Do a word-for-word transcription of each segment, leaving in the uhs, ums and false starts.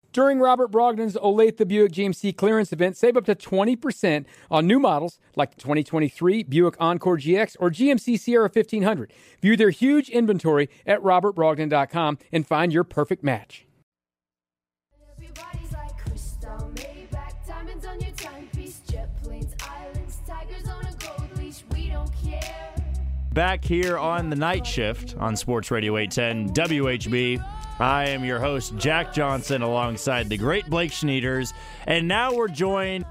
During Robert Brogdon's Olathe Buick G M C clearance event, save up to twenty percent on new models like the twenty twenty-three Buick Encore G X or G M C Sierra fifteen hundred. View their huge inventory at robert brogdon dot com and find your perfect match. Everybody's like crystal, Maybach, diamonds on your timepiece, jet planes, islands, tigers on a gold leash, we don't care. Back here on the night shift on Sports Radio eight ten W H B. I am your host, Jack Johnson, alongside the great Blake Schneiders. And now we're joined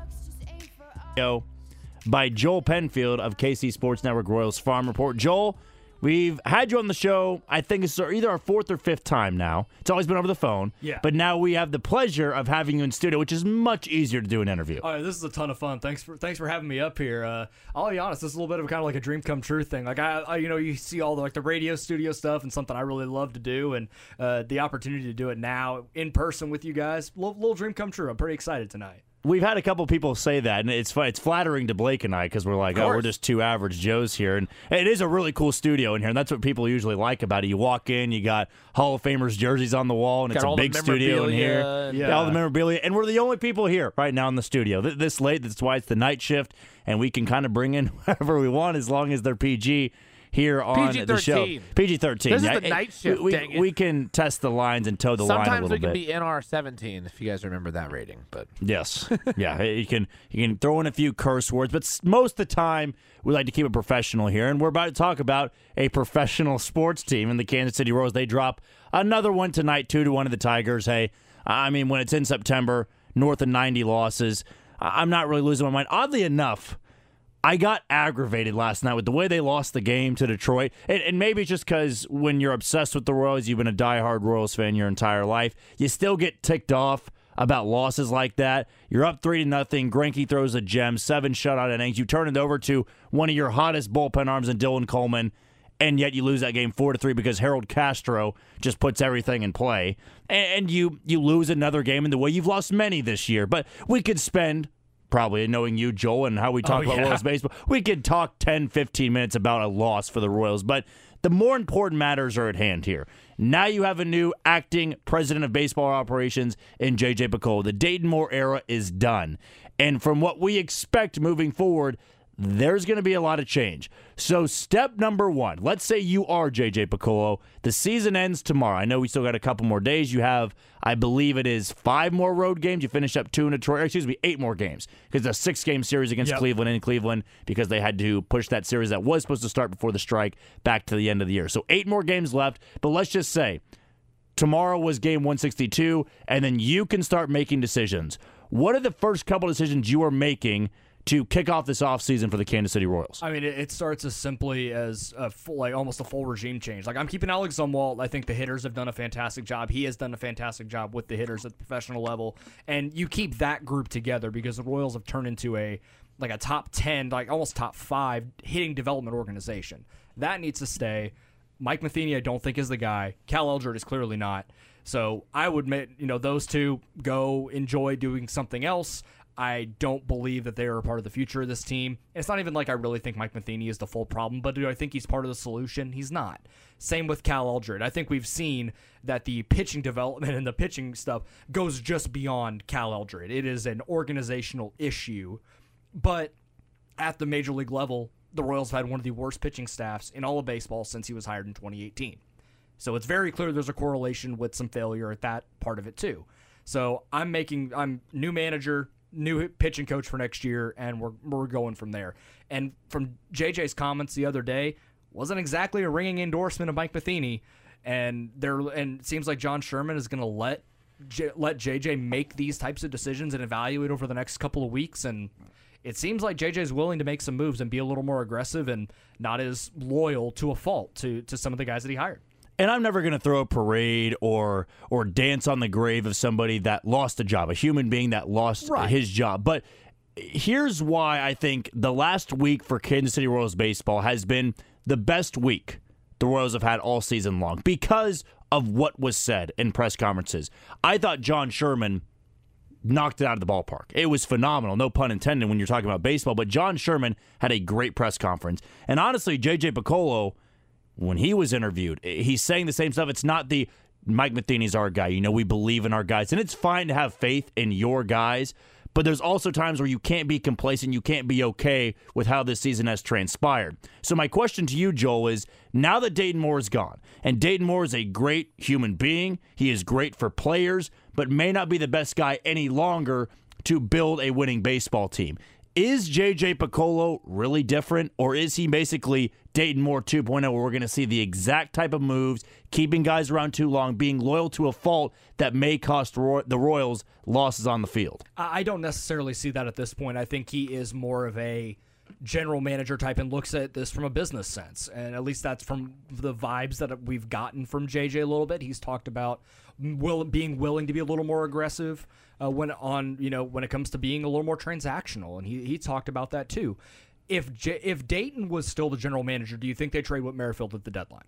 by Joel Penfield of K C Sports Network Royals Farm Report. Joel, we've had you on the show, I think it's either our fourth or fifth time now. It's always been over the phone. Yeah. But now we have the pleasure of having you in studio, which is much easier to do an interview. All right, this is a ton of fun. Thanks for thanks for having me up here. Uh, I'll be honest, this is a little bit of kind of like a dream come true thing. Like I, I you know, you see all the like the radio studio stuff and something I really love to do, and uh, the opportunity to do it now in person with you guys, little, little dream come true. I'm pretty excited tonight. We've had a couple people say that, and it's it's flattering to Blake and I because we're like, oh, we're just two average Joes here. And it is a really cool studio in here, and that's what people usually like about it. You walk in, you got Hall of Famers jerseys on the wall, and got it's a big studio in here. And, yeah. All the memorabilia. And we're the only people here right now in the studio. This late, that's why it's the night shift, and we can kind of bring in whoever we want as long as they're P G. Here on the show. P G thirteen. This yeah, is the night shift. We, dang it. we can test the lines and toe the Sometimes line a little we can bit. be N R seventeen if you guys remember that rating. But yes, yeah, you can you can throw in a few curse words, but most of the time we like to keep it professional here. And we're about to talk about a professional sports team in the Kansas City Royals. They drop another one tonight, two to one of the Tigers. Hey, I mean, when it's in September, north of ninety losses, I'm not really losing my mind. Oddly enough, I got aggravated last night with the way they lost the game to Detroit. And, and maybe it's just because when you're obsessed with the Royals, you've been a diehard Royals fan your entire life, you still get ticked off about losses like that. You're up three to nothing. Greinke throws a gem, seven shutout innings. You turn it over to one of your hottest bullpen arms in Dylan Coleman, and yet you lose that game four to three because Harold Castro just puts everything in play. And, and you you lose another game in the way you've lost many this year. But we could spend, probably knowing you, Joel, and how we talk oh, about yeah. Royals baseball, we could talk ten, fifteen minutes about a loss for the Royals. But the more important matters are at hand here. Now you have a new acting president of baseball operations in J J Picollo. The Dayton Moore era is done. And from what we expect moving forward, there's going to be a lot of change. So step number one, let's say you are J J Picollo. The season ends tomorrow. I know we still got a couple more days. You have, I believe it is five more road games. You finish up two in Detroit. Or excuse me, eight more games. Because it's a six-game series against Yep. Cleveland in Cleveland because they had to push that series that was supposed to start before the strike back to the end of the year. So eight more games left. But let's just say tomorrow was game one sixty-two, and then you can start making decisions. What are the first couple decisions you are making to kick off this offseason for the Kansas City Royals? I mean, it, it starts as simply as a full, like almost a full regime change. Like I'm keeping Alex Zumwalt. I think the hitters have done a fantastic job. He has done a fantastic job with the hitters at the professional level, and you keep that group together because the Royals have turned into a like a top ten, like almost top five hitting development organization. That needs to stay. Mike Matheny, I don't think is the guy. Cal Eldred is clearly not. So I would admit, you know, those two go enjoy doing something else. I don't believe that they are a part of the future of this team. It's not even like I really think Mike Matheny is the full problem, but do I think he's part of the solution? He's not. Same with Cal Eldred. I think we've seen that the pitching development and the pitching stuff goes just beyond Cal Eldred. It is an organizational issue. But at the major league level, the Royals have had one of the worst pitching staffs in all of baseball since he was hired in twenty eighteen. So it's very clear there's a correlation with some failure at that part of it too. So I'm making, I'm new manager, new pitching coach for next year, and we're we're going from there. And from J J's comments the other day, wasn't exactly a ringing endorsement of Mike Matheny, and there and it seems like John Sherman is going to let J, let J J make these types of decisions and evaluate over the next couple of weeks. And it seems like J J is willing to make some moves and be a little more aggressive and not as loyal to a fault to to some of the guys that he hired. And I'm never going to throw a parade or or dance on the grave of somebody that lost a job, a human being that lost Right. his job. But here's why I think the last week for Kansas City Royals baseball has been the best week the Royals have had all season long because of what was said in press conferences. I thought John Sherman knocked it out of the ballpark. It was phenomenal, no pun intended when you're talking about baseball, but John Sherman had a great press conference. And honestly, J J Picollo, when he was interviewed, he's saying the same stuff. It's not the Mike Matheny's our guy. You know, we believe in our guys. And it's fine to have faith in your guys, but there's also times where you can't be complacent. You can't be okay with how this season has transpired. So my question to you, Joel, is now that Dayton Moore is gone, and Dayton Moore is a great human being, he is great for players, but may not be the best guy any longer to build a winning baseball team. Is J J Picollo really different, or is he basically Dayton Moore two point oh, where we're going to see the exact type of moves, keeping guys around too long, being loyal to a fault that may cost Roy- the Royals losses on the field? I don't necessarily see that at this point. I think he is more of a general manager type and looks at this from a business sense. And at least that's from the vibes that we've gotten from J J a little bit. He's talked about will, being willing to be a little more aggressive uh, when on you know when it comes to being a little more transactional, and he he talked about that too. If J- if Dayton was still the general manager, do you think they trade Whit Merrifield at the deadline?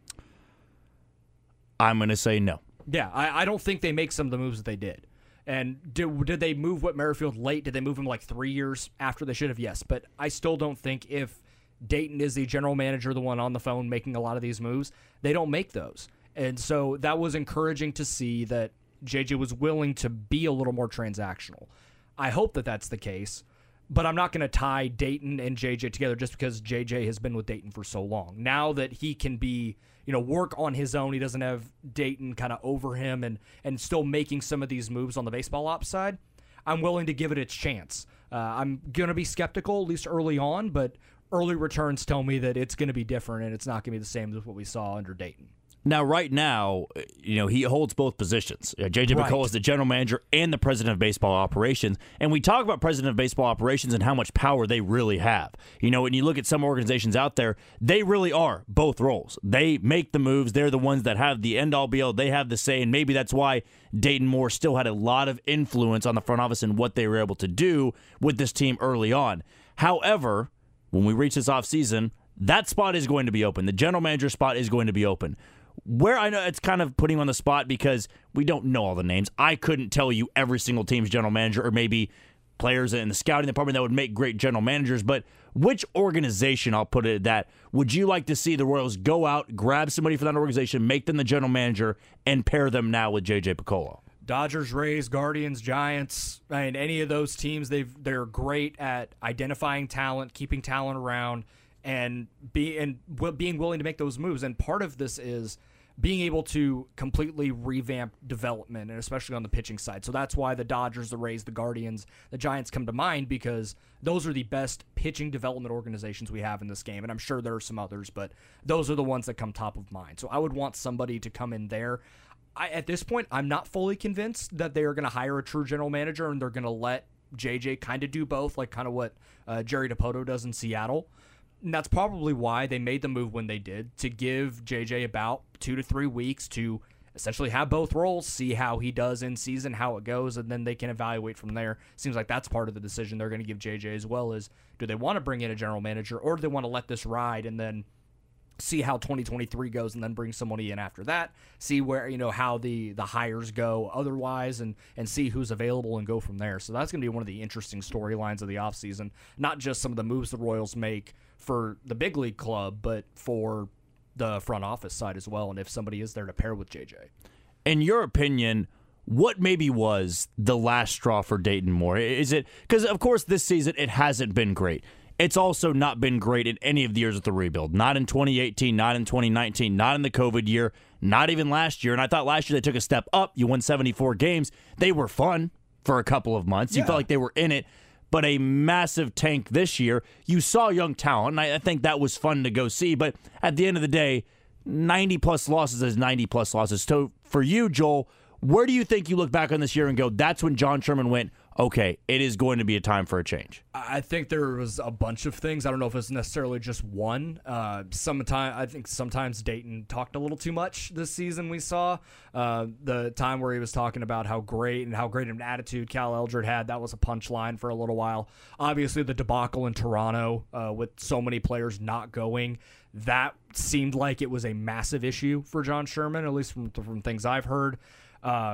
I'm going to say no. Yeah, I, I don't think they make some of the moves that they did. And did, did they move Whit Merrifield late? Did they move him like three years after they should have? Yes, but I still don't think if Dayton is the general manager, the one on the phone making a lot of these moves, they don't make those. And so that was encouraging to see that J J was willing to be a little more transactional. I hope that that's the case, but I'm not going to tie Dayton and J J together just because J J has been with Dayton for so long. Now that he can be, you know, work on his own, he doesn't have Dayton kind of over him and and still making some of these moves on the baseball ops side, I'm willing to give it its chance. Uh, I'm going to be skeptical, at least early on, but early returns tell me that it's going to be different and it's not going to be the same as what we saw under Dayton. Now, right now, you know, he holds both positions. Uh, J J Right. Picollo is the general manager and the president of baseball operations. And we talk about president of baseball operations and how much power they really have. You know, when you look at some organizations out there, they really are both roles. They make the moves. They're the ones that have the end-all be-all. They have the say, and maybe that's why Dayton Moore still had a lot of influence on the front office and what they were able to do with this team early on. However, when we reach this offseason, that spot is going to be open. The general manager spot is going to be open. Where I know it's kind of putting on the spot because we don't know all the names. I couldn't tell you every single team's general manager or maybe players in the scouting department that would make great general managers, but which organization, I'll put it at that, would you like to see the Royals go out, grab somebody from that organization, make them the general manager, and pair them now with J J Picollo? Dodgers, Rays, Guardians, Giants, I mean, any of those teams, they've they're great at identifying talent, keeping talent around, and be and w- being willing to make those moves. And part of this is being able to completely revamp development, and especially on the pitching side. So that's why the Dodgers, the Rays, the Guardians, the Giants come to mind, because those are the best pitching development organizations we have in this game. And I'm sure there are some others, but those are the ones that come top of mind. So I would want somebody to come in there. I, at this point, I'm not fully convinced that they are going to hire a true general manager and they're going to let J J kind of do both, like kind of what uh, Jerry Dipoto does in Seattle. And that's probably why they made the move when they did, to give J J about two to three weeks to essentially have both roles, see how he does in season, how it goes, and then they can evaluate from there. Seems like that's part of the decision they're going to give J J as well, is do they want to bring in a general manager or do they want to let this ride and then see how twenty twenty-three goes and then bring somebody in after that, see where, you know, how the, the hires go otherwise, and, and see who's available and go from there. So that's going to be one of the interesting storylines of the offseason, not just some of the moves the Royals make for the big league club, but for the front office side as well, and if somebody is there to pair with J J. In your opinion, what maybe was the last straw for Dayton Moore? Is it because, of course, this season it hasn't been great. It's also not been great in any of the years of the rebuild. Not in twenty eighteen, not in twenty nineteen, not in the COVID year, not even last year. And I thought last year they took a step up. You won seventy-four games. They were fun for a couple of months. You Yeah. felt like they were in it. But a massive tank this year. You saw young talent, and I, I think that was fun to go see. But at the end of the day, ninety-plus losses is ninety-plus losses. So for you, Joel, where do you think you look back on this year and go, that's when John Sherman went, okay, it is going to be a time for a change? I think there was a bunch of things. I don't know if it's necessarily just one. Uh, sometime I think sometimes Dayton talked a little too much this season. We saw uh, the time where he was talking about how great and how great an attitude Cal Eldred had. That was a punchline for a little while. Obviously, the debacle in Toronto uh, with so many players not going, that seemed like it was a massive issue for John Sherman, at least from from things I've heard. Um,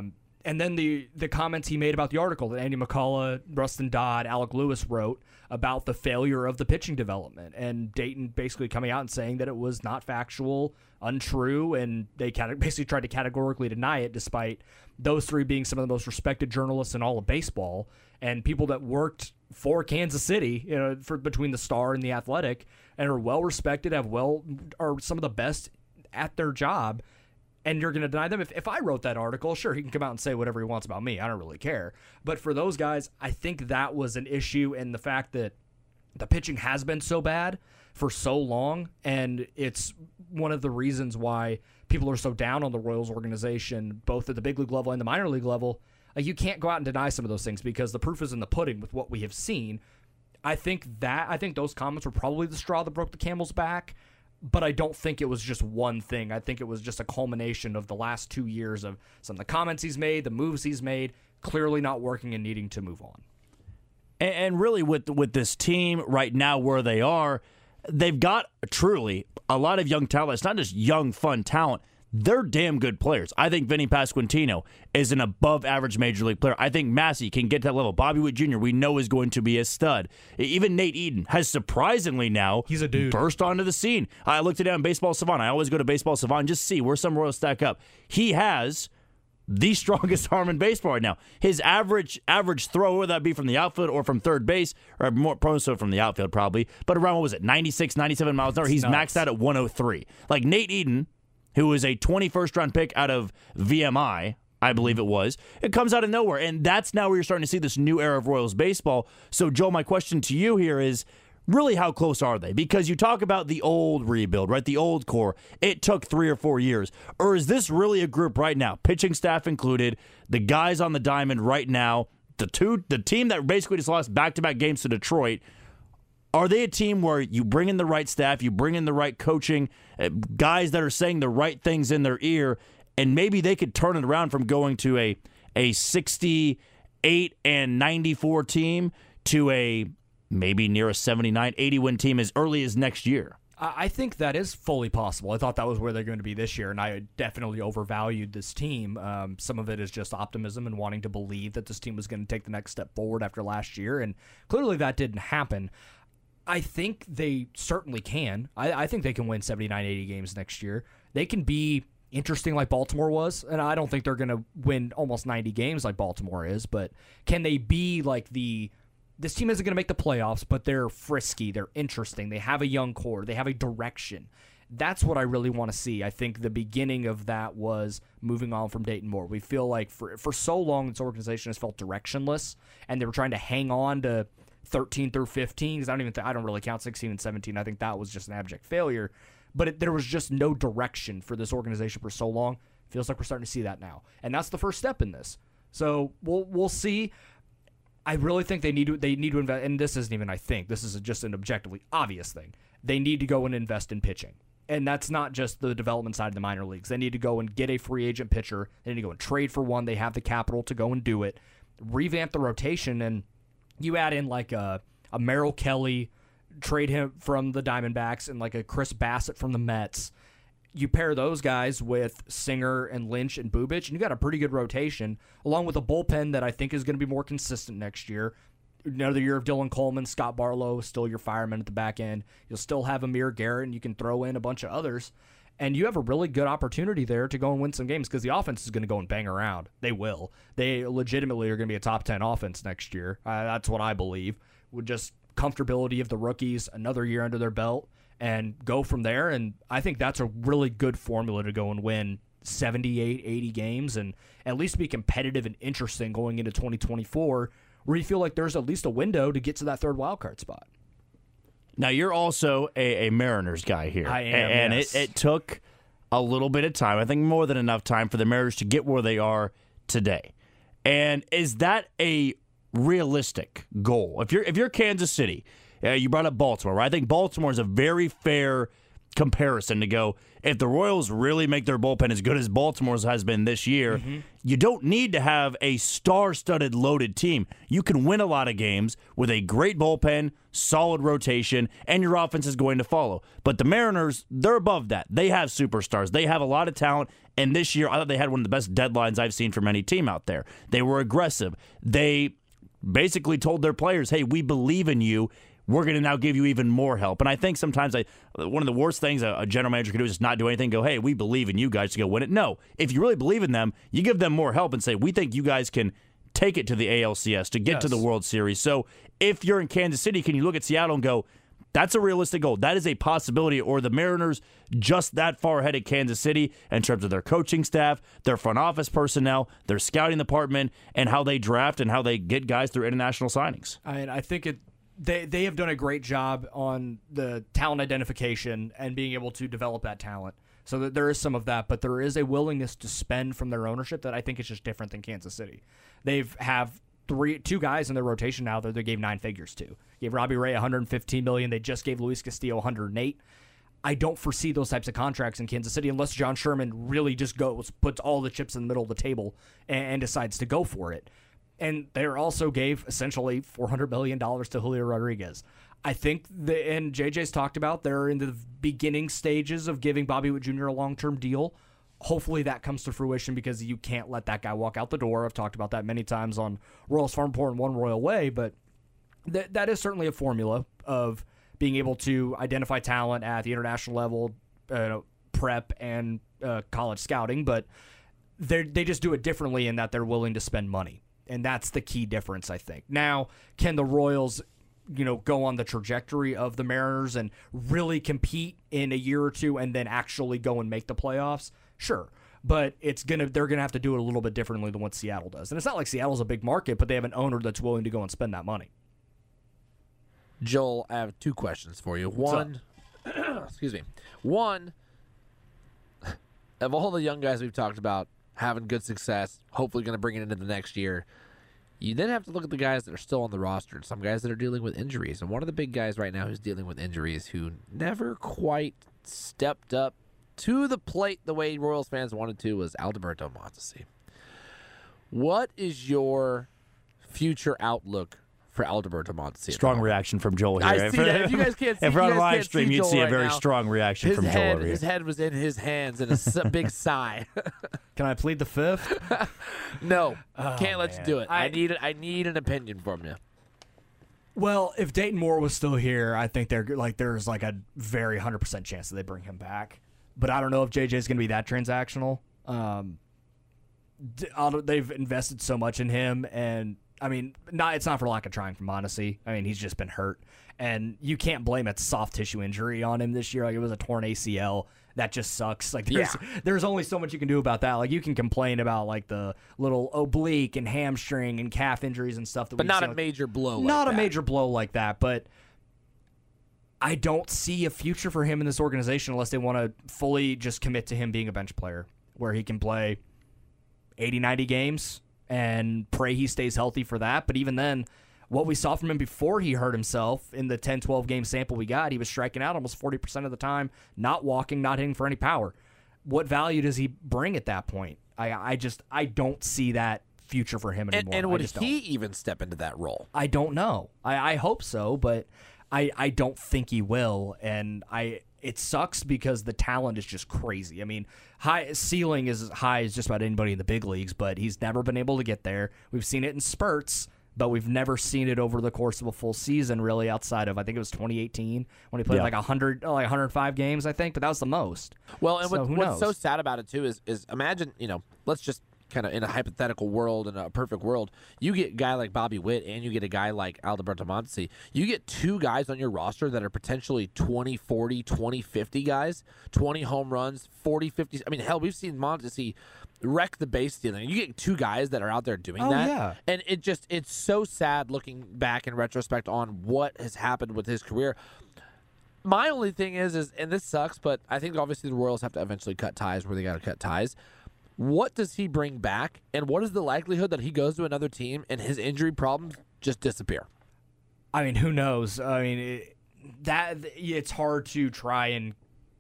And then the the comments he made about the article that Andy McCullough, Rustin Dodd, Alec Lewis wrote about the failure of the pitching development, and Dayton basically coming out and saying that it was not factual, untrue, and they cate- basically tried to categorically deny it, despite those three being some of the most respected journalists in all of baseball and people that worked for Kansas City, you know, for between the Star and the Athletic, and are well respected, have well are some of the best at their job. And you're going to deny them? If, if I wrote that article, sure, he can come out and say whatever he wants about me. I don't really care. But for those guys, I think that was an issue, and the fact that the pitching has been so bad for so long, and it's one of the reasons why people are so down on the Royals organization, both at the big league level and the minor league level. Like, you can't go out and deny some of those things because the proof is in the pudding with what we have seen. I think that I think those comments were probably the straw that broke the camel's back. But I don't think it was just one thing. I think it was just a culmination of the last two years of some of the comments he's made, the moves he's made, clearly not working and needing to move on. And, and really, with with this team right now where they are, they've got truly a lot of young talent. It's not just young, fun talent. They're damn good players. I think Vinny Pasquantino is an above-average Major League player. I think Massey can get to that level. Bobby Witt Junior we know is going to be a stud. Even Nate Eden has surprisingly now He's a dude. burst onto the scene. I looked it down Baseball Savant. I always go to Baseball Savant and just see where some Royals stack up. He has the strongest arm in baseball right now. His average average throw, whether that be from the outfield or from third base, or more prone so from the outfield probably, but around, what was it, ninety-six, ninety-seven miles an hour? He's nuts. maxed out at one oh three. Like Nate Eden, who was a twenty-first round pick out of V M I, I believe it was. It comes out of nowhere, and that's now where you're starting to see this new era of Royals baseball. So, Joel, my question to you here is, really, how close are they? Because you talk about the old rebuild, right? The old core. It took three or four years. Or is this really a group right now, pitching staff included, the guys on the diamond right now, the two, the team that basically just lost back-to-back games to Detroit? Are they a team where you bring in the right staff, you bring in the right coaching, uh, guys that are saying the right things in their ear, and maybe they could turn it around from going to a a sixty-eight and ninety-four team to a maybe near a seventy-nine, eighty win team as early as next year? I think that is fully possible. I thought that was where they're going to be this year, and I definitely overvalued this team. Um, some of it is just optimism and wanting to believe that this team was going to take the next step forward after last year, and clearly that didn't happen. I think they certainly can. I, I think they can win seventy-nine, eighty games next year. They can be interesting like Baltimore was, and I don't think they're going to win almost ninety games like Baltimore is, but can they be like the... This team isn't going to make the playoffs, but they're frisky, they're interesting, they have a young core, they have a direction. That's what I really want to see. I think the beginning of that was moving on from Dayton Moore. We feel like for for so long this organization has felt directionless, and they were trying to hang on to thirteen through fifteen, because I don't even th- I don't really count sixteen and seventeen. I think that was just an abject failure. But it, there was just no direction for this organization for so long. Feels like we're starting to see that now, and that's the first step in this. So we'll we'll see. I really think they need to they need to invest, and this isn't even I think this is just an objectively obvious thing. They need to go and invest in pitching, and that's not just the development side of the minor leagues. They need to go and get a free agent pitcher. They need to go and trade for one. They have the capital to go and do it. Revamp the rotation, and you add in like a, a Merrill Kelly, trade him from the Diamondbacks, and like a Chris Bassett from the Mets. You pair those guys with Singer and Lynch and Bubic, and you got a pretty good rotation, along with a bullpen that I think is going to be more consistent next year. Another year of Dylan Coleman, Scott Barlow, still your fireman at the back end. You'll still have Amir Garrett, and you can throw in a bunch of others. And you have a really good opportunity there to go and win some games because the offense is going to go and bang around. They will. They legitimately are going to be a top ten offense next year. Uh, that's what I believe. With just comfortability of the rookies, another year under their belt, and go from there. And I think that's a really good formula to go and win seventy-eight, eighty games and at least be competitive and interesting going into twenty twenty-four, where you feel like there's at least a window to get to that third wildcard spot. Now, you're also a, a Mariners guy here. I am, And yes. it, it took a little bit of time, I think more than enough time, for the Mariners to get where they are today. And is that a realistic goal? If you're if you're Kansas City, uh, you brought up Baltimore, right? I think Baltimore is a very fair comparison to go, if the Royals really make their bullpen as good as Baltimore's has been this year, mm-hmm. you don't need to have a star-studded loaded team. You can win a lot of games with a great bullpen, solid rotation, and your offense is going to follow. But the Mariners, they're above that. They have superstars. They have a lot of talent, and this year I thought they had one of the best deadlines I've seen from any team out there. They were aggressive. They basically told their players, hey, we believe in you. We're going to now give you even more help. And I think sometimes I, one of the worst things a, a general manager can do is just not do anything, go, hey, we believe in you guys to go win it. No. If you really believe in them, you give them more help and say, we think you guys can take it to the A L C S, to get yes. to the World Series. So if you're in Kansas City, can you look at Seattle and go, that's a realistic goal. That is a possibility. Or the Mariners just that far ahead of Kansas City in terms of their coaching staff, their front office personnel, their scouting department, and how they draft and how they get guys through international signings. I mean, I think it They they have done a great job on the talent identification and being able to develop that talent. So that there is some of that, but there is a willingness to spend from their ownership that I think is just different than Kansas City. They've have three two guys in their rotation now that they gave nine figures to. Gave Robbie Ray one hundred fifteen million dollars. They just gave Luis Castillo one hundred eight. I don't foresee those types of contracts in Kansas City unless John Sherman really just goes, puts all the chips in the middle of the table and, and decides to go for it. And they also gave essentially four hundred million dollars to Julio Rodriguez. I think, the, and J J's talked about, they're in the beginning stages of giving Bobby Witt Junior a long-term deal. Hopefully that comes to fruition because you can't let that guy walk out the door. I've talked about that many times on Royals Farm Report and One Royal Way, but th- that is certainly a formula of being able to identify talent at the international level, uh, prep, and uh, college scouting, but they just do it differently in that they're willing to spend money. And that's the key difference, I think. Now, can the Royals, you know, go on the trajectory of the Mariners and really compete in a year or two and then actually go and make the playoffs? Sure. But it's gonna they're gonna have to do it a little bit differently than what Seattle does. And it's not like Seattle's a big market, but they have an owner that's willing to go and spend that money. Joel, I have two questions for you. One, excuse me. One, of all the young guys we've talked about having good success, hopefully going to bring it into the next year, you then have to look at the guys that are still on the roster and some guys that are dealing with injuries. And one of the big guys right now who's dealing with injuries who never quite stepped up to the plate the way Royals fans wanted to was Alberto Mondesi. What is your future outlook for Alberto Mondesi? Strong reaction from Joel here. I see that. If you guys can't see, if we're on a live stream, you'd see a right very now. strong reaction his from head, Joel over His here. head was in his hands and a s- big sigh. Can I plead the fifth? No, Oh, can't let man. you do it. I, I- need I need an opinion from you. Well, if Dayton Moore was still here, I think they're like there's like a very one hundred percent chance that they bring him back. But I don't know if J J is going to be that transactional. Um, d- I'll- they've invested so much in him, and I mean, not it's not for lack of trying from Mondesi. I mean, he's just been hurt, and you can't blame a soft tissue injury on him this year. Like it was a torn A C L. That just sucks. Like there's Yeah. there's only so much you can do about that. Like you can complain about like the little oblique and hamstring and calf injuries and stuff that, But we've not seen, a like, major blow. Like not a that. major blow like that, but I don't see a future for him in this organization unless they want to fully just commit to him being a bench player where he can play eighty, ninety games and pray he stays healthy for that. But even then, what we saw from him before he hurt himself in the ten, twelve game sample we got, he was striking out almost forty percent of the time, not walking, not hitting for any power. What value does he bring at that point? I, I just, I don't see that future for him anymore. And, and I would just he don't. even step into that role? I don't know. I, I hope so, but I, I don't think he will. And I it sucks because the talent is just crazy. I mean, high ceiling is as high as just about anybody in the big leagues, but he's never been able to get there. We've seen it in spurts, but we've never seen it over the course of a full season, really, outside of I think it was twenty eighteen when he played Yeah. like one hundred, oh, like one hundred five games, I think, but that was the most. Well, and So what, who what's so knows? sad about it too is is imagine, you know, let's just kind of in a hypothetical world, in a perfect world, you get a guy like Bobby Witt and you get a guy like Alberto Mondesi. You get two guys on your roster that are potentially twenty, forty, twenty, fifty guys, twenty home runs, forty, fifty. I mean, hell, we've seen Mondesi wreck the base stealing. You get two guys that are out there doing Oh, that. yeah. And it just, it's so sad looking back in retrospect on what has happened with his career. My only thing is, is, and this sucks, but I think obviously the Royals have to eventually cut ties where they got to cut ties. What does he bring back, and what is the likelihood that he goes to another team and his injury problems just disappear? I mean, who knows? I mean, it, that it's hard to try and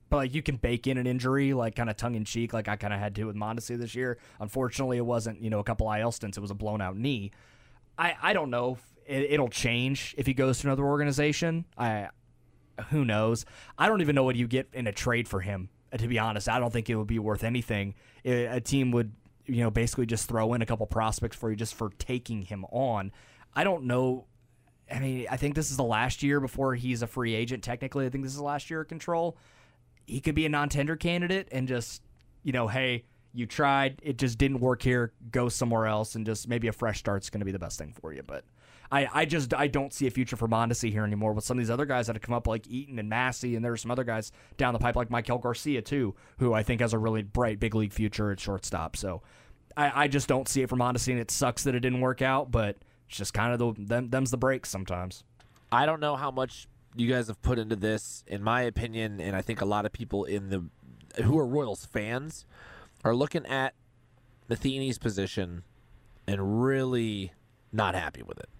but like you can bake in an injury, like kind of tongue in cheek, like I kind of had to with Mondesi this year. Unfortunately, it wasn't, you know, a couple I L stints. It was a blown out knee. I, I don't know if it, it'll change if he goes to another organization. I, who knows? I don't even know what you get in a trade for him. To be honest, I don't think it would be worth anything. A team would, you know, basically just throw in a couple prospects for you just for taking him on. I don't know. I mean, I think this is the last year before he's a free agent. Technically, I think this is the last year of control. He could be a non-tender candidate and just, you know, hey, you tried, it just didn't work here, go somewhere else, and just maybe a fresh start's going to be the best thing for you. But I, I just I don't see a future for Mondesi here anymore with some of these other guys that have come up like Eaton and Massey, and there's some other guys down the pipe like Michael Garcia too, who I think has a really bright big league future at shortstop. So I, I just don't see it for Mondesi, and it sucks that it didn't work out, but it's just kind of the them, them's the breaks sometimes. I don't know how much you guys have put into this, in my opinion, and I think a lot of people in the who are Royals fans are looking at Matheny's position and really not happy with it.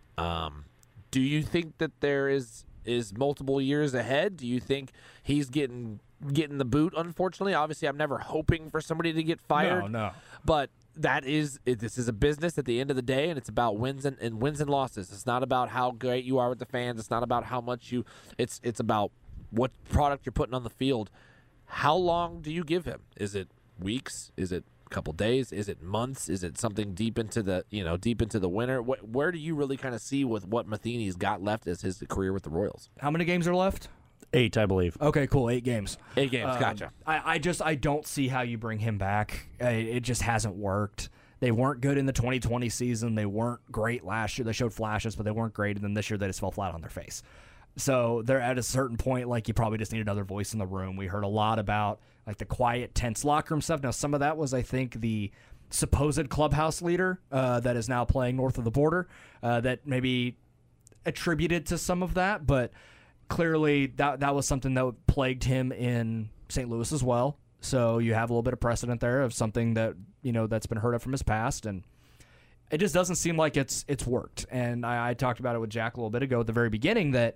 Um, do you think that there is is multiple years ahead? Do you think he's getting getting the boot? Unfortunately, obviously, I'm never hoping for somebody to get fired. No, no. But that is it, this is a business at the end of the day, and it's about wins and, and wins and losses. It's not about how great you are with the fans. It's not about how much you. It's it's about what product you're putting on the field. How long do you give him? Is it weeks? Is it a couple days? Is it months? Is it something deep into the you know deep into the winter? Wh- where do you really kind of see with what Matheny's got left as his career with the Royals? How many games are left? Eight, I believe. Okay, cool. Eight games. Eight games. Um, Gotcha. I, I just I don't see how you bring him back. Uh, It just hasn't worked. They weren't good in the twenty twenty season. They weren't great last year. They showed flashes, but they weren't great. And then this year they just fell flat on their face. So they're at a certain point, like you probably just need another voice in the room. We heard a lot about like the quiet, tense locker room stuff. Now some of that was, I think, the supposed clubhouse leader uh, that is now playing north of the border uh, that maybe attributed to some of that, but clearly that that was something that plagued him in Saint Louis as well. So you have a little bit of precedent there of something that, you know, that's been heard of from his past, and it just doesn't seem like it's it's worked. And I, I talked about it with Jack a little bit ago at the very beginning that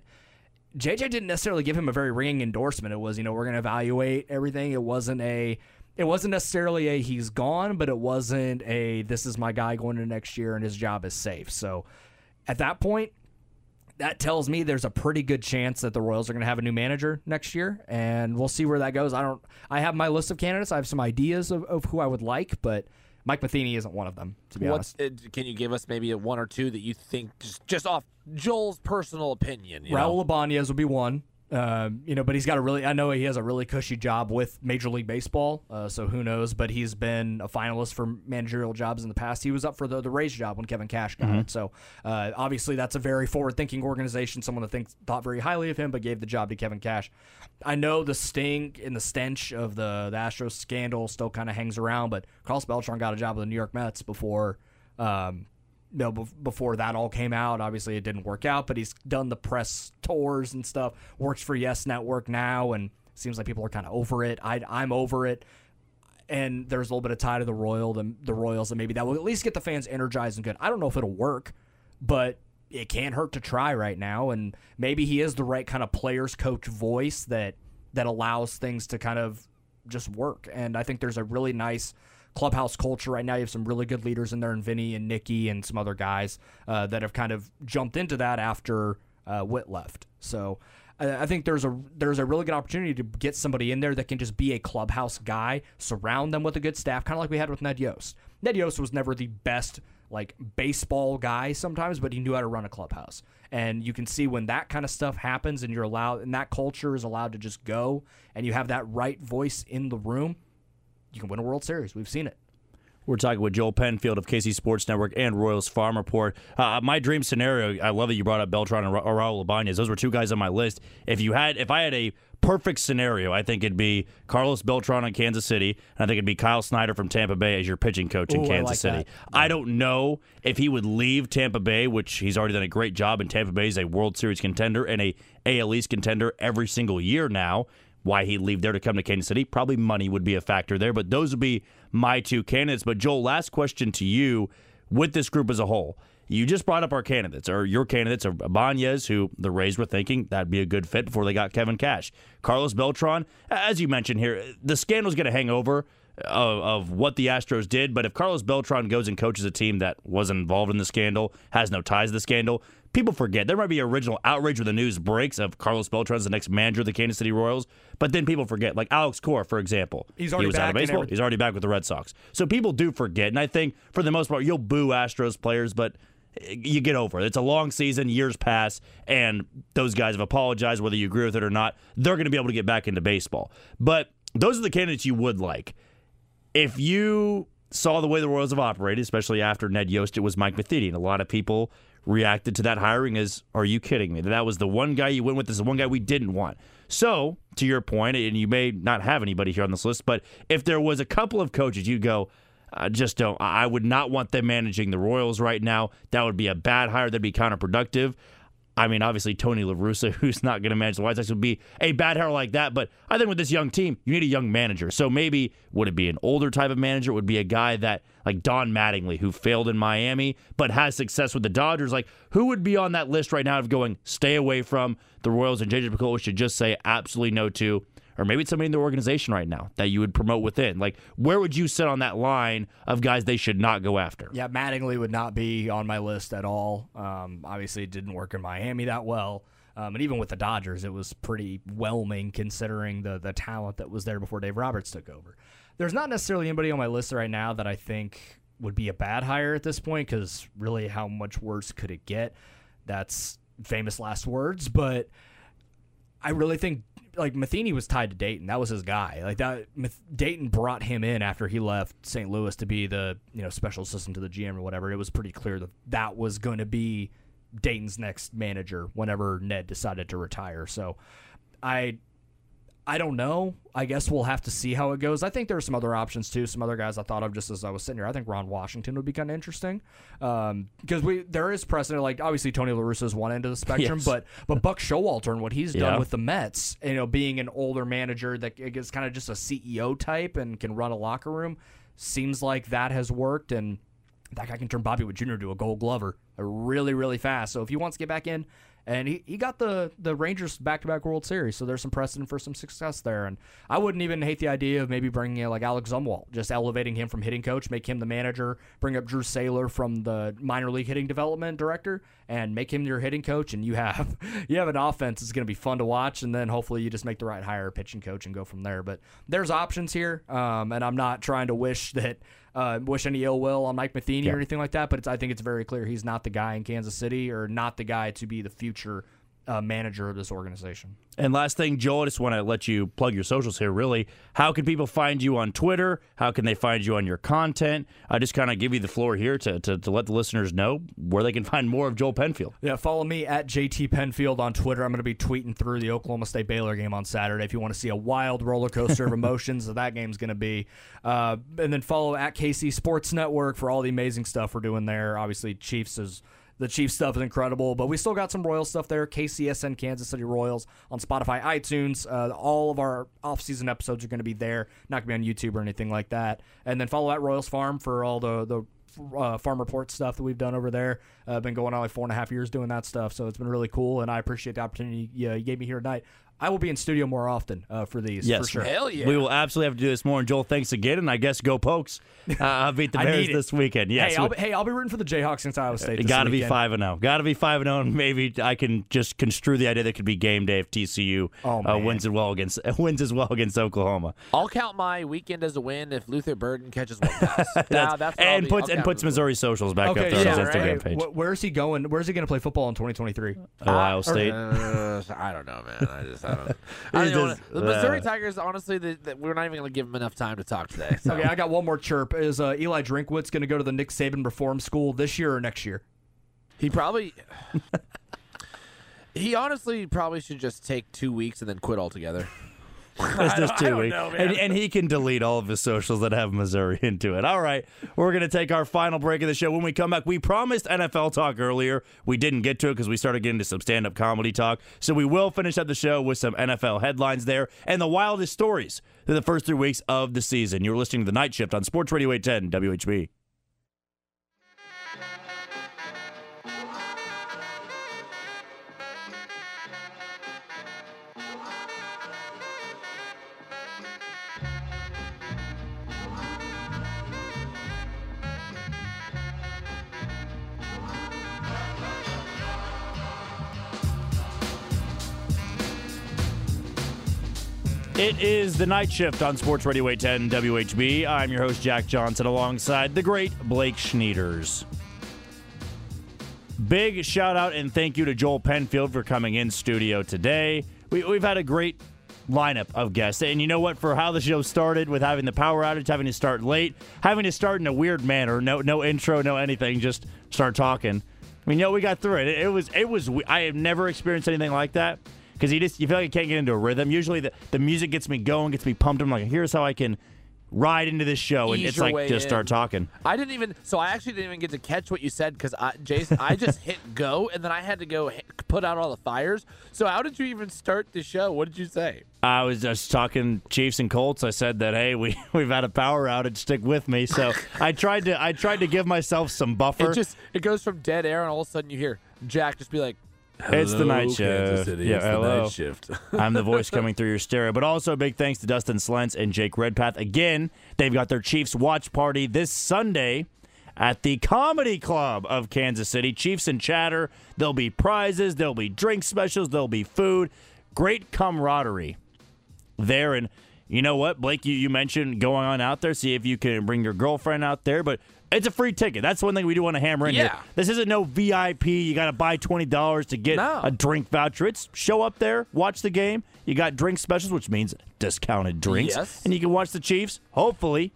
J J didn't necessarily give him a very ringing endorsement. It was, you know, we're going to evaluate everything. It wasn't a It wasn't necessarily a he's gone, but it wasn't a this is my guy going into next year and his job is safe. So at that point, that tells me there's a pretty good chance that the Royals are going to have a new manager next year, and we'll see where that goes. I don't. I have my list of candidates. I have some ideas of, of who I would like, but Mike Matheny isn't one of them, to be What's, honest. uh, can you give us maybe a one or two that you think just, just off Joel's personal opinion? You Raul know? Ibanez would be one. Um, you know, but he's got a really, I know he has a really cushy job with Major League Baseball, uh, so who knows, but he's been a finalist for managerial jobs in the past. He was up for the, the Rays job when Kevin Cash got Mm-hmm. it, so uh, obviously that's a very forward-thinking organization, someone that thinks, thought very highly of him, but gave the job to Kevin Cash. I know the stink and the stench of the, the Astros scandal still kind of hangs around, but Carlos Beltran got a job with the New York Mets before um, You know, before that all came out. Obviously, it didn't work out, but he's done the press tours and stuff. Works for Yes Network now, and seems like people are kind of over it. I, I'm over it, and there's a little bit of tie to the Royal, the, the Royals, and maybe that will at least get the fans energized and good. I don't know if it'll work, but it can't hurt to try right now, and maybe he is the right kind of players coach voice that that allows things to kind of just work. And I think there's a really nice clubhouse culture right now. You have some really good leaders in there, and Vinny and Nicky and some other guys uh, that have kind of jumped into that after uh, Witt left. So uh, I think there's a there's a really good opportunity to get somebody in there that can just be a clubhouse guy, surround them with a good staff, kind of like we had with Ned Yost. Ned Yost was never the best like baseball guy sometimes, but he knew how to run a clubhouse. And you can see when that kind of stuff happens and you're allowed, and that culture is allowed to just go, and you have that right voice in the room, you can win a World Series. We've seen it. We're talking with Joel Penfield of K C Sports Network and Royals Farm Report. Uh, my dream scenario, I love that you brought up Beltran and Ra- Raul Ibanez. Those were two guys on my list. If you had, if I had a perfect scenario, I think it'd be Carlos Beltran in Kansas City, and I think it'd be Kyle Snyder from Tampa Bay as your pitching coach in Ooh, I Kansas like City. that. I don't know if he would leave Tampa Bay, which he's already done a great job, and Tampa Bay is a World Series contender and a A L East contender every single year now. Why he'd leave there to come to Kansas City. Probably money would be a factor there, but those would be my two candidates. But Joel, last question to you. with this group as a whole. You just brought up our candidates, or your candidates are Ibanez, who the Rays were thinking that'd be a good fit before they got Kevin Cash. Carlos Beltran, as you mentioned here, the scandal's going to hang over of, of what the Astros did, but if Carlos Beltran goes and coaches a team that wasn't involved in the scandal, has no ties to the scandal, people forget. There might be original outrage when the news breaks of Carlos Beltran's the next manager of the Kansas City Royals, but then people forget. Like Alex Cora, for example. He's already he was back out of and baseball. everything. He's already back with the Red Sox. So people do forget, and I think for the most part, you'll boo Astros players, but you get over it. It's a long season, years pass, and those guys have apologized, whether you agree with it or not. They're going to be able to get back into baseball. But those are the candidates you would like. If you saw the way the Royals have operated, especially after Ned Yost, it was Mike Matheny, and a lot of people reacted to that hiring as, are you kidding me? That was the one guy you went with. This is the one guy we didn't want. So, to your point, and you may not have anybody here on this list, but if there was a couple of coaches, you'd go, I just don't. I would not want them managing the Royals right now. That would be a bad hire. That'd be counterproductive. I mean, obviously, Tony La Russa, who's not going to manage the White Sox, would be a bad hire like that. But I think with this young team, you need a young manager. So maybe, would it be an older type of manager? It would be a guy that, like Don Mattingly, who failed in Miami, but has success with the Dodgers. Like, who would be on that list right now of going, stay away from the Royals, and J J Picollo should just say absolutely no to? Or maybe it's somebody in the organization right now that you would promote within. Like, where would you sit on that line of guys they should not go after? Yeah, Mattingly would not be on my list at all. Um, obviously, it didn't work in Miami that well. Um, and even with the Dodgers, it was pretty whelming considering the the talent that was there before Dave Roberts took over. There's not necessarily anybody on my list right now that I think would be a bad hire at this point, because really, how much worse could it get? That's famous last words, but I really think, like, Matheny was tied to Dayton. That was his guy. Like, that Dayton brought him in after he left Saint Louis to be the, you know, special assistant to the G M or whatever. It was pretty clear that that was going to be Dayton's next manager whenever Ned decided to retire. So I I don't know. I guess we'll have to see how it goes. I think there are some other options too. Some other guys I thought of just as I was sitting here. I think Ron Washington would be kind of interesting, um, because we there is precedent. Like, obviously Tony La Russa is one end of the spectrum, Yes. but but Buck Showalter and what he's done Yeah. with the Mets, you know, being an older manager that is kind of just a C E O type and can run a locker room, seems like that has worked. And that guy can turn Bobby Witt Junior into a Gold Glover uh, really, really fast. So if he wants to get back in. And he, he got the, the Rangers back-to-back World Series, so there's some precedent for some success there. And I wouldn't even hate the idea of maybe bringing in like Alex Zumwalt, just elevating him from hitting coach, make him the manager, bring up Drew Saylor from the minor league hitting development director, and make him your hitting coach. And you have you have an offense that's going to be fun to watch. And then hopefully you just make the right hire, pitching coach, and go from there. But there's options here, um, and I'm not trying to wish that. Uh, wish any ill will on Mike Matheny Yeah. or anything like that, but it's, I think it's very clear he's not the guy in Kansas City, or not the guy to be the future uh, manager of this organization. And last thing, Joel, I just want to let you plug your socials here, really. How can people find you on Twitter? How can they find you on your content? I just kind of give you the floor here to, to, to let the listeners know where they can find more of Joel Penfield. Yeah, follow me at J T Penfield on Twitter. I'm going to be tweeting through the Oklahoma State Baylor game on Saturday if you want to see a wild roller coaster of emotions that that game's going to be. Uh, and then follow at K C Sports Network for all the amazing stuff we're doing there. Obviously, Chiefs is... The Chiefs stuff is incredible, but we still got some Royals stuff there. K C S N Kansas City Royals on Spotify, iTunes. Uh, all of our off-season episodes are going to be there. Not going to be on YouTube or anything like that. And then follow at Royals Farm for all the the uh, farm report stuff that we've done over there. I've uh, been going on like four and a half years doing that stuff, so it's been really cool, and I appreciate the opportunity you, you gave me here tonight. I will be in studio more often uh, for these, Yes. for sure. Hell yeah. We will absolutely have to do this more. And Joel, thanks again. And I guess go Pokes. Uh, I'll beat the I Bears need it. this weekend. Yes. Hey, I'll be, hey, I'll be rooting for the Jayhawks against Iowa State. Got to be five and zero. Got to be five and zero. And maybe I can just construe the idea that it could be game day if T C U Oh, uh, man. wins it well against wins as well against Oklahoma. I'll count my weekend as a win if Luther Burden catches one pass. Nah, that's what I'll and be- puts I'll and count puts as a win. Missouri socials back Okay, up there yeah, on his Instagram right. page. Wh- Where's he going? Where's he going to play football in twenty twenty-three? Ohio State. Uh, I don't know, man. I just I don't. I He don't wanna- just- the Missouri uh, Tigers, honestly, the, the, we're not even going to give them enough time to talk today. So. Okay, I got one more chirp. Is uh, Eli Drinkwitz going to go to the Nick Saban Reform School this year or next year? He probably. He honestly probably should just take two weeks and then quit altogether. It's just I two don't weeks. know, man. and, and he can delete all of his socials that have Missouri into it. All right. We're going to take our final break of the show. When we come back, we promised N F L talk earlier. We didn't get to it because we started getting to some stand-up comedy talk. So we will finish up the show with some N F L headlines there and the wildest stories through the first three weeks of the season. You're listening to The Night Shift on Sports Radio eight ten W H B. It is the night shift on Sports Radio eight ten W H B. I'm your host, Jack Johnson, alongside the great Blake Schneiders. Big shout out and thank you to Joel Penfield for coming in studio today. We, we've had a great lineup of guests. And you know what? For how the show started, with having the power outage, having to start late, having to start in a weird manner, no no intro, no anything, just start talking. I mean, you know, we got through it. It, it was, it was, I have never experienced anything like that. Because you just you feel like you can't get into a rhythm. Usually the, the music gets me going, gets me pumped. I'm like, here's how I can ride into this show, and Ease it's your like way just in. start talking. I didn't even, so I actually didn't even get to catch what you said because I, Jason, I just hit go and then I had to go hit, put out all the fires. So how did you even start the show? What did you say? I was just talking Chiefs and Colts. I said that hey, we we've had a power outage. Stick with me. So I tried to I tried to give myself some buffer. It just it goes from dead air and all of a sudden you hear Jack just be like, It's the night Kansas shift. City. Yeah, It's the hello. night shift. I'm the voice coming through your stereo. But also big thanks to Dustin Slentz and Jake Redpath. Again, they've got their Chiefs watch party this Sunday at the Comedy Club of Kansas City. Chiefs and chatter. There'll be prizes. There'll be drink specials. There'll be food. Great camaraderie there. And you know what, Blake, you, you mentioned going on out there. See if you can bring your girlfriend out there. But it's a free ticket. That's one thing we do want to hammer in Yeah. here. This isn't no V I P. You got to buy twenty dollars to get No. a drink voucher. It's show up there, watch the game. You got drink specials, which means discounted drinks. Yes. And you can watch the Chiefs, hopefully,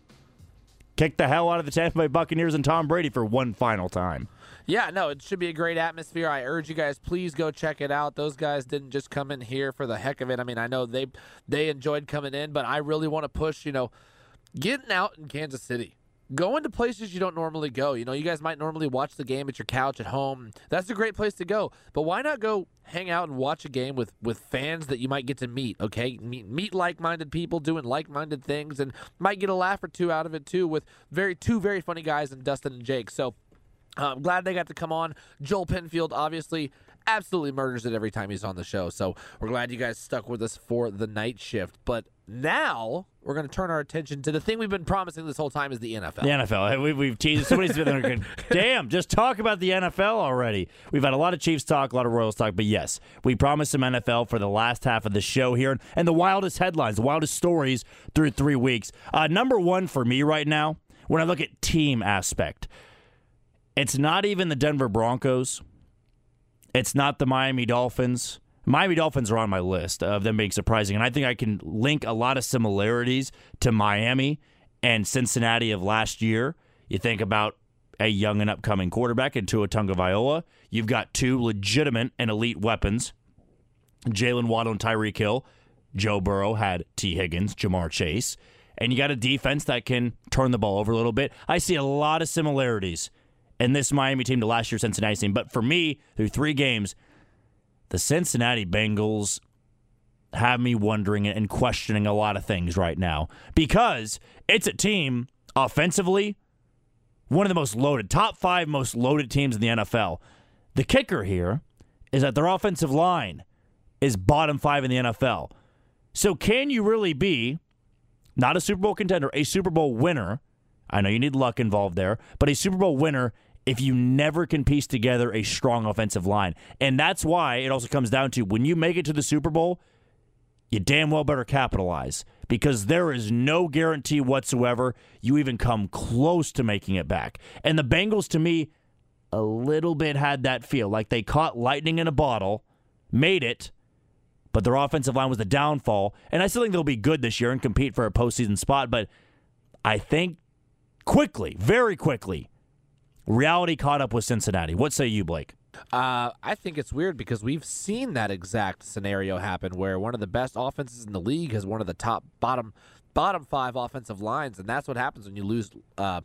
kick the hell out of the Tampa Bay Buccaneers and Tom Brady for one final time. Yeah, no, it should be a great atmosphere. I urge you guys, please go check it out. Those guys didn't just come in here for the heck of it. I mean, I know they they enjoyed coming in, but I really want to push, you know, getting out in Kansas City. Going to places you don't normally go. You know, you guys might normally watch the game at your couch at home. That's a great place to go. But why not go hang out and watch a game with, with fans that you might get to meet, okay? Meet, meet like-minded people doing like-minded things and might get a laugh or two out of it, too, with very two very funny guys in Dustin and Jake. So uh, I'm glad they got to come on. Joel Penfield, obviously, absolutely murders it every time he's on the show. So we're glad you guys stuck with us for the night shift. But now we're going to turn our attention to the thing we've been promising this whole time is the N F L. The N F L. We, we've teased. Somebody's been there going, damn, just talk about the N F L already. We've had a lot of Chiefs talk, a lot of Royals talk, but yes, we promised some N F L for the last half of the show here, and the wildest headlines, the wildest stories through three weeks. Uh, number one for me right now, when I look at team aspect, it's not even the Denver Broncos. It's not the Miami Dolphins. Miami Dolphins are on my list of them being surprising, and I think I can link a lot of similarities to Miami and Cincinnati of last year. You think about a young and upcoming quarterback in Tua Tagovailoa. You've got two legitimate and elite weapons, Jalen Waddle and Tyreek Hill. Joe Burrow had T. Higgins, Jamar Chase. And you got a defense that can turn the ball over a little bit. I see a lot of similarities in this Miami team to last year's Cincinnati team. But for me, through three games, the Cincinnati Bengals have me wondering and questioning a lot of things right now because it's a team offensively, one of the most loaded, top five most loaded teams in the N F L. The kicker here is that their offensive line is bottom five in the N F L. So can you really be not a Super Bowl contender, a Super Bowl winner? I know you need luck involved there, but a Super Bowl winner if you never can piece together a strong offensive line. And that's why it also comes down to when you make it to the Super Bowl, you damn well better capitalize because there is no guarantee whatsoever you even come close to making it back. And the Bengals, to me, a little bit had that feel like they caught lightning in a bottle, made it, but their offensive line was the downfall. And I still think they'll be good this year and compete for a postseason spot, but I think quickly, very quickly, reality caught up with Cincinnati. What say you, Blake? Uh, I think it's weird because we've seen that exact scenario happen where one of the best offenses in the league has one of the top bottom bottom five offensive lines, and that's what happens when you lose uh,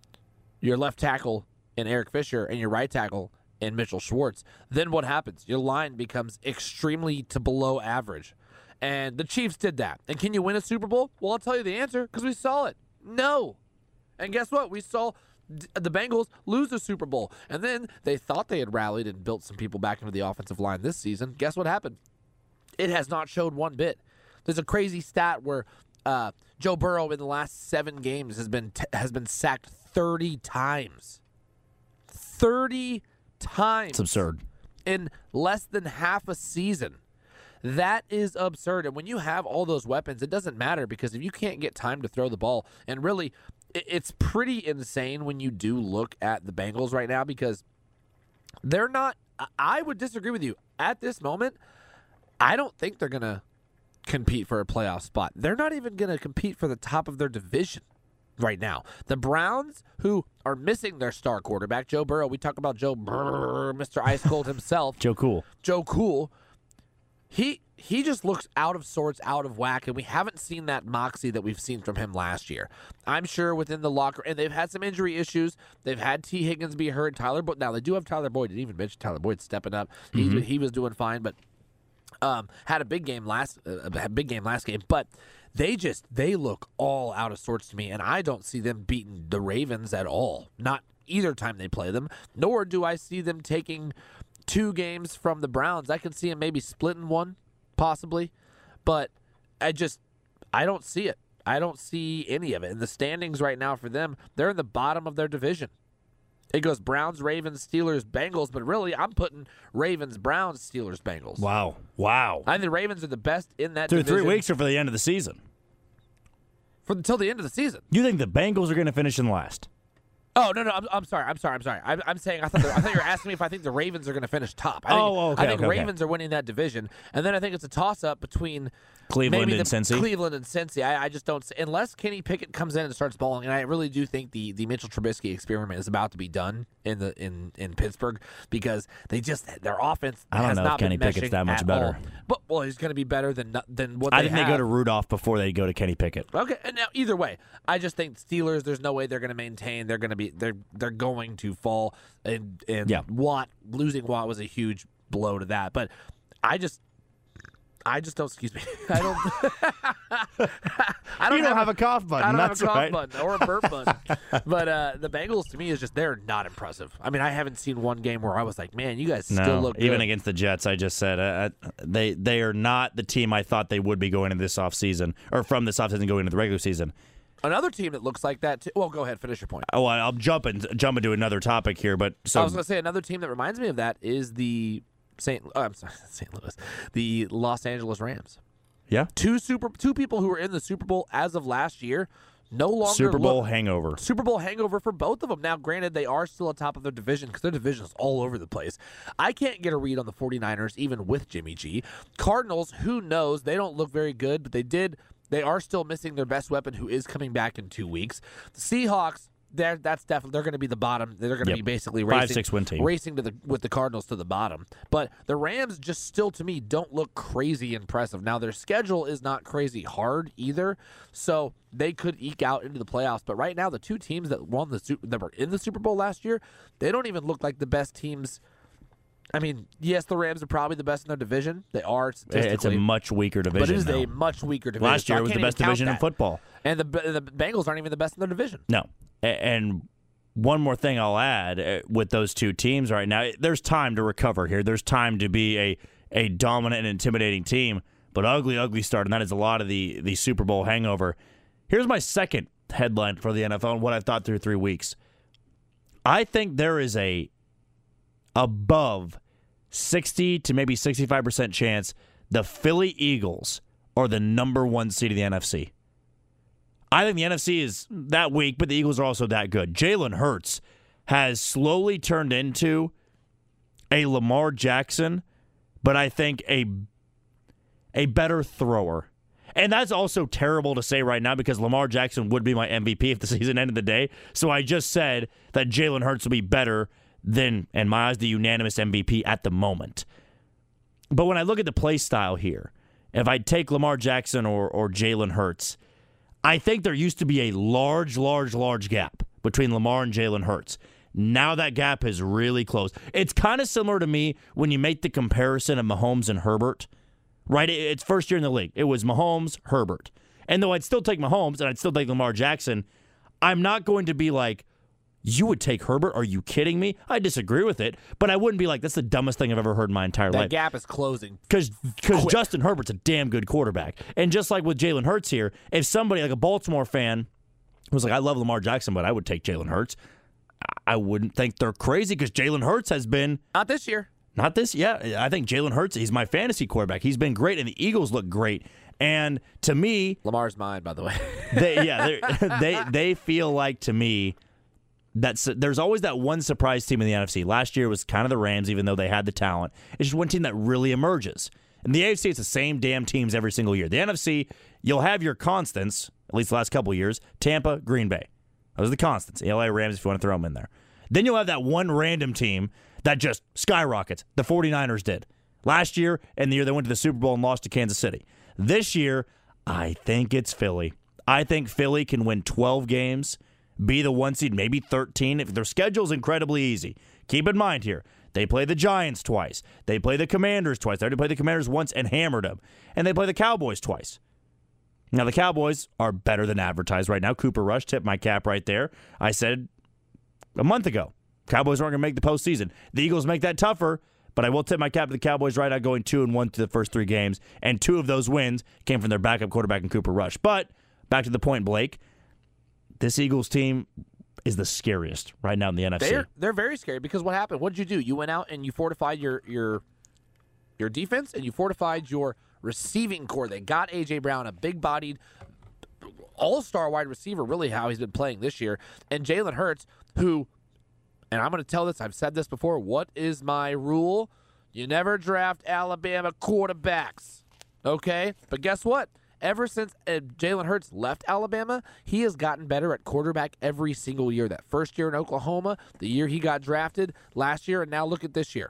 your left tackle in Eric Fisher and your right tackle in Mitchell Schwartz. Then what happens? Your line becomes extremely to below average, and the Chiefs did that. And can you win a Super Bowl? Well, I'll tell you the answer because we saw it. No. And guess what? We saw D- The Bengals lose the Super Bowl, and then they thought they had rallied and built some people back into the offensive line this season. Guess what happened? It has not showed one bit. There's a crazy stat where uh, Joe Burrow in the last seven games has been t- has been sacked thirty times. thirty times. It's absurd. In less than half a season. That is absurd. And when you have all those weapons, it doesn't matter because if you can't get time to throw the ball, and really, it's pretty insane when you do look at the Bengals right now because they're not, I would disagree with you. At this moment, I don't think they're going to compete for a playoff spot. They're not even going to compete for the top of their division right now. The Browns, who are missing their star quarterback, Joe Burrow, we talk about Joe Burrow, Mister Ice Cold himself. Joe Cool. Joe Cool. He he just looks out of sorts, out of whack, and we haven't seen that moxie that we've seen from him last year. I'm sure within the locker, and they've had some injury issues. They've had T. Higgins be hurt. Tyler Boyd. Now they do have Tyler Boyd. Didn't even mention Tyler Boyd stepping up. Mm-hmm. He he was doing fine, but um, had a big game last uh, a big game last game. But they just they look all out of sorts to me, and I don't see them beating the Ravens at all. Not either time they play them. Nor do I see them taking two games from the Browns. I can see them maybe splitting one, possibly, but I just I don't see it. I don't see any of it. And the standings right now for them, they're in the bottom of their division. It goes Browns, Ravens, Steelers, Bengals, but really I'm putting Ravens, Browns, Steelers, Bengals. Wow. Wow. I think the Ravens are the best in that Through division. three weeks or for the end of the season? For until the end of the season. You think the Bengals are going to finish in last? Oh no no I'm, I'm sorry I'm sorry I'm sorry I'm, I'm saying I thought the, I thought you were asking me if I think the Ravens are going to finish top. I think, Oh, okay, I think okay, okay. Ravens are winning that division, and then I think it's a toss up between Cleveland maybe and the, Cincy? Cleveland and Cincy. I, I just don't see, unless Kenny Pickett comes in and starts balling, and I really do think the, the Mitchell Trubisky experiment is about to be done in the in, in Pittsburgh because they just their offense I don't has know if not Kenny been Pickett's meshing that much at better. all. But well, he's going to be better than than what I they think have. they go to Rudolph before they go to Kenny Pickett. Okay, and now either way, I just think Steelers. There's no way they're going to maintain. They're going to be. They're they're going to fall. And and Yeah. Watt losing Watt was a huge blow to that. But I just, I just don't. Excuse me. I don't. I You don't have a cough button. I don't That's have a cough right. button or a burp button. But uh, the Bengals to me is just they're not impressive. I mean, I haven't seen one game where I was like, man, you guys still No, look even good. against the Jets, I just said uh, they they are not the team I thought they would be going into this offseason, or from this offseason going into the regular season. Another team that looks like that too. Well, go ahead, finish your point. Oh, I'll jump and jump into another topic here, but so I was going to say another team that reminds me of that is the Saint. Oh, I'm sorry, Saint Louis, the Los Angeles Rams. yeah, Two super, two people who were in the Super Bowl as of last year, no longer Super Bowl look- hangover. Super Bowl hangover for both of them. Now, granted, they are still atop of their division because their division is all over the place. I can't get a read on the 49ers, even with Jimmy G. Cardinals, who knows? They don't look very good, but they did. They are still missing their best weapon, who is coming back in two weeks. The Seahawks, they're, that's definitely they're going to be the bottom. They're going to Yep. be basically Five, racing, six win team. racing to the with the Cardinals to the bottom. But the Rams just still, to me, don't look crazy impressive. Now their schedule is not crazy hard either, so they could eke out into the playoffs. But right now, the two teams that won the Super, that were in the Super Bowl last year, they don't even look like the best teams. I mean, yes, the Rams are probably the best in their division. They are statistically. It's a much weaker division. But it is now. a much weaker division. Last so year I it was the can't even best count division in that. football. And the the Bengals aren't even the best in their division. No, A- and one more thing I'll add uh, with those two teams right now, there's time to recover here. There's time to be a a dominant and intimidating team, but ugly, ugly start, and that is a lot of the the Super Bowl hangover. Here's my second headline for the N F L and what I've thought through three weeks. I think there is a above sixty to maybe sixty-five percent chance the Philly Eagles are the number one seed of the N F C. I think the N F C is that weak, but the Eagles are also that good. Jalen Hurts has slowly turned into a Lamar Jackson, but I think a a better thrower. And that's also terrible to say right now because Lamar Jackson would be my M V P if the season ended the day. So I just said that Jalen Hurts will be better than, in my eyes, the unanimous M V P at the moment. But when I look at the play style here, if I take Lamar Jackson or, or Jalen Hurts, I think there used to be a large, large, large gap between Lamar and Jalen Hurts. Now that gap is really close. It's kind of similar to me when you make the comparison of Mahomes and Herbert, right? It's first year in the league. It was Mahomes, Herbert. And though I'd still take Mahomes and I'd still take Lamar Jackson, I'm not going to be like, You would take Herbert? Are you kidding me? I disagree with it, but I wouldn't be like, that's the dumbest thing I've ever heard in my entire That life. gap is closing. Because Justin Herbert's a damn good quarterback. And just like with Jalen Hurts here, if somebody like a Baltimore fan was like, I love Lamar Jackson, but I would take Jalen Hurts, I wouldn't think they're crazy because Jalen Hurts has been... Not this year. Not this, yeah. I think Jalen Hurts, he's my fantasy quarterback. He's been great, and the Eagles look great. And to me... Lamar's mine, by the way. they, yeah, they they feel like, to me, that there's always that one surprise team in the N F C. Last year was kind of the Rams, even though they had the talent. It's just one team that really emerges. In the A F C, it's the same damn teams every single year. The N F C, you'll have your constants, at least the last couple of years, Tampa, Green Bay. Those are the constants. L A Rams, if you want to throw them in there. Then you'll have that one random team that just skyrockets. The 49ers did. Last year and the year they went to the Super Bowl and lost to Kansas City. This year, I think it's Philly. I think Philly can win twelve games, be the one seed, maybe thirteen. If their schedule's incredibly easy. Keep in mind here, they play the Giants twice. They play the Commanders twice. They already played the Commanders once and hammered them. And they play the Cowboys twice. Now, the Cowboys are better than advertised right now. Cooper Rush tipped my cap right there. I said a month ago, Cowboys aren't going to make the postseason. The Eagles make that tougher, but I will tip my cap to the Cowboys right now, going two and one to the first three games, and two of those wins came from their backup quarterback in Cooper Rush. But back to the point, Blake, this Eagles team is the scariest right now in the N F C. They're they're very scary because what happened? What did you do? You went out and you fortified your your your defense and you fortified your receiving core. They got A J Brown, a big-bodied, all-star wide receiver, really how he's been playing this year, and Jalen Hurts, who, and I'm going to tell this, I've said this before, what is my rule? You never draft Alabama quarterbacks, okay? But guess what? Ever since uh, Jalen Hurts left Alabama, he has gotten better at quarterback every single year. That first year in Oklahoma, the year he got drafted, last year, and now look at this year.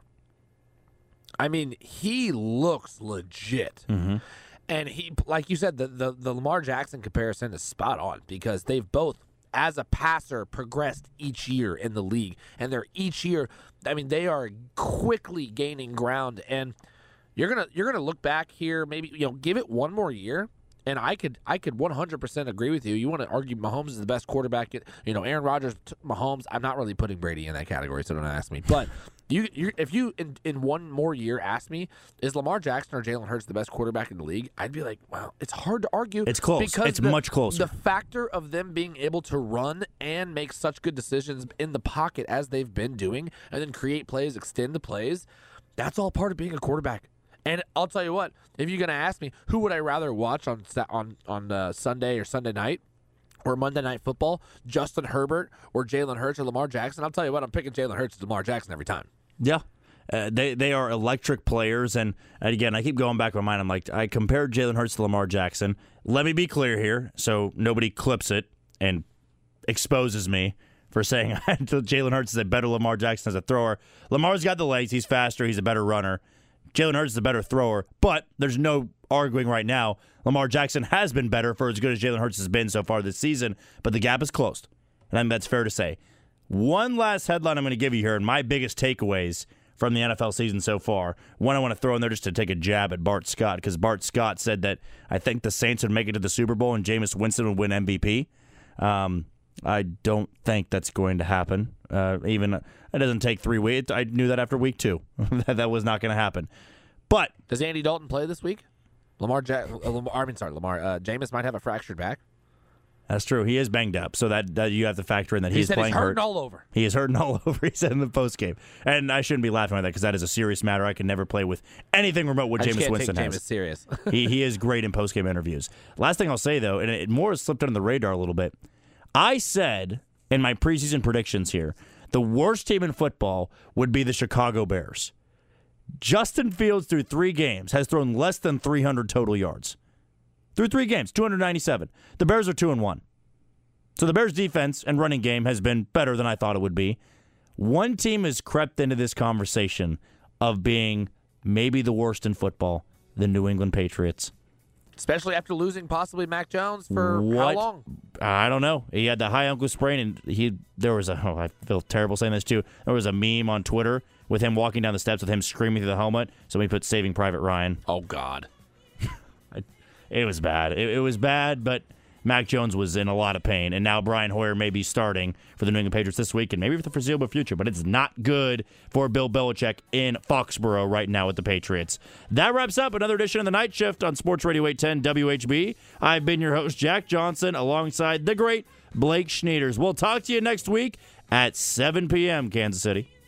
I mean, he looks legit. Mm-hmm. And he, like you said, the, the, the Lamar Jackson comparison is spot on because they've both, as a passer, progressed each year in the league. And they're each year, I mean, they are quickly gaining ground. And you're gonna you're gonna look back here, maybe, you know, give it one more year. And I could I could one hundred percent agree with you. You want to argue Mahomes is the best quarterback. You know, Aaron Rodgers, Mahomes. I'm not really putting Brady in that category, so don't ask me. But you, you if you in, in one more year ask me, is Lamar Jackson or Jalen Hurts the best quarterback in the league? I'd be like, well, it's hard to argue. It's close. Because It's the, much closer. The factor of them being able to run and make such good decisions in the pocket as they've been doing, and then create plays, extend the plays, that's all part of being a quarterback. And I'll tell you what, if you're going to ask me, who would I rather watch on on on uh, Sunday or Sunday night or Monday Night Football, Justin Herbert or Jalen Hurts or Lamar Jackson? I'll tell you what, I'm picking Jalen Hurts to Lamar Jackson every time. Yeah. Uh, they they are electric players. And, and again, I keep going back in my mind. I'm like, I compared Jalen Hurts to Lamar Jackson. Let me be clear here so nobody clips it and exposes me for saying Jalen Hurts is a better Lamar Jackson as a thrower. Lamar's got the legs. He's faster. He's a better runner. Jalen Hurts is a better thrower, but there's no arguing right now. Lamar Jackson has been better for as good as Jalen Hurts has been so far this season, but the gap is closed. And I think that's fair to say. One last headline I'm going to give you here, and my biggest takeaways from the N F L season so far. One I want to throw in there just to take a jab at Bart Scott, because Bart Scott said that I think the Saints would make it to the Super Bowl and Jameis Winston would win M V P. Um, I don't think that's going to happen. Uh, even it doesn't take three weeks. I knew that after week two. that, that was not going to happen. But does Andy Dalton play this week? Lamar, ja- uh, Lamar I mean, sorry, Lamar. Uh, Jameis might have a fractured back. That's true. He is banged up, so that, that you have to factor in that he he's said playing he's hurting hurt. all over. He is hurting all over. He said in the post game, and I shouldn't be laughing at that because that is a serious matter. I can never play with anything remote what I just Jameis can't Winston take has. Jameis serious. he he is great in post game interviews. Last thing I'll say though, and it more has slipped under the radar a little bit. I said in my preseason predictions here, the worst team in football would be the Chicago Bears. Justin Fields through three games has thrown less than three hundred total yards. Through three games, two hundred ninety-seven. The Bears are two and one. So the Bears' defense and running game has been better than I thought it would be. One team has crept into this conversation of being maybe the worst in football, the New England Patriots. Especially after losing possibly Mac Jones for what? how long? I don't know. He had the high ankle sprain, and he there was a. Oh, I feel terrible saying this too. There was a meme on Twitter with him walking down the steps with him screaming through the helmet. So we put "Saving Private Ryan." Oh God, it was bad. It, it was bad, but Mac Jones was in a lot of pain, and now Brian Hoyer may be starting for the New England Patriots this week and maybe for the foreseeable future, but it's not good for Bill Belichick in Foxborough right now with the Patriots. That wraps up another edition of The Night Shift on Sports Radio eight ten W H B. I've been your host, Jack Johnson, alongside the great Blake Schneiders. We'll talk to you next week at seven p.m. Kansas City.